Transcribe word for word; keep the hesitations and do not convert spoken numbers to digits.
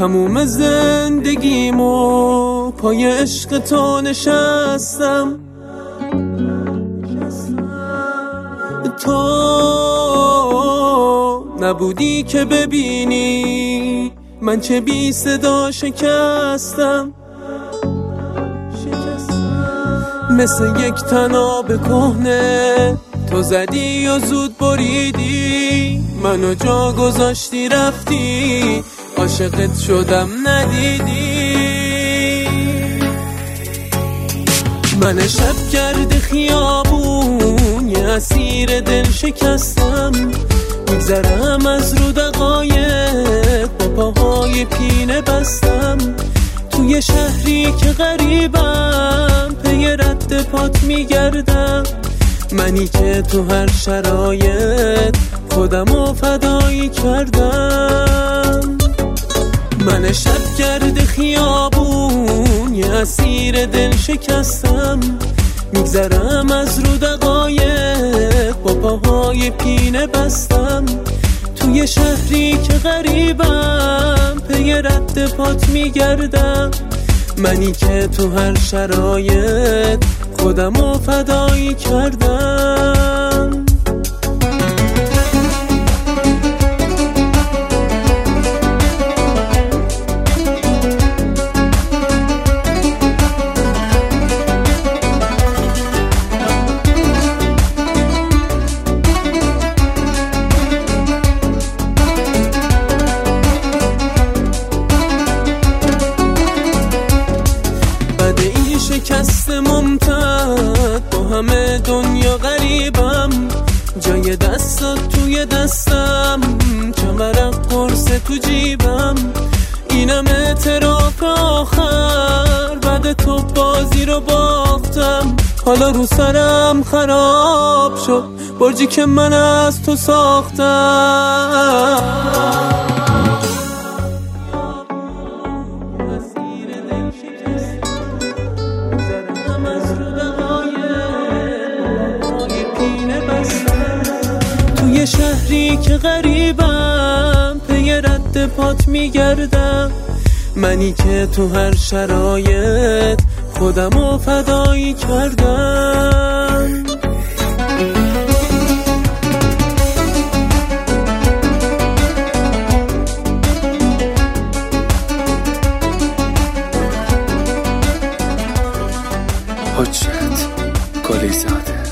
تموم زندگیمو پای عشق تو نشستم. تو نبودی که ببینی من چه بی صدا شکستم. مثل یک طناب کهنه تو زدی و زود بریدی، منو جا گذاشتی رفتی، عاشقت شدم ندیدی. من شب کرده خیابون یه اسیر دل شکستم، میگذرم از رو دقایق با پاهای پینه بستم. توی شهری که غریبم پی رد پات میگردم، منی که تو هر شرایط خودمو فدایی کردم. من شب کرده خیابون یه اسیر دل شکستم، میگذرم از رو دقایق با پاهای پینه بستم. توی شهری که غریبم پی رد پات میگردم، منی که تو هر شرایط خودمو فدایی کردم. شکست ممتد با همه دنیا غریبم، جای دستات توی دستم، چمرق قرص تو جیبم. اینم اعتراف آخر، بعد تو بازی رو باختم. حالا رو سرم خراب شد برجی که من از تو ساختم. توی شهری که غریبم پی رد پات میگردم، منی که تو هر شرایط خودمو فدایی کردم. حجت گلی زاده.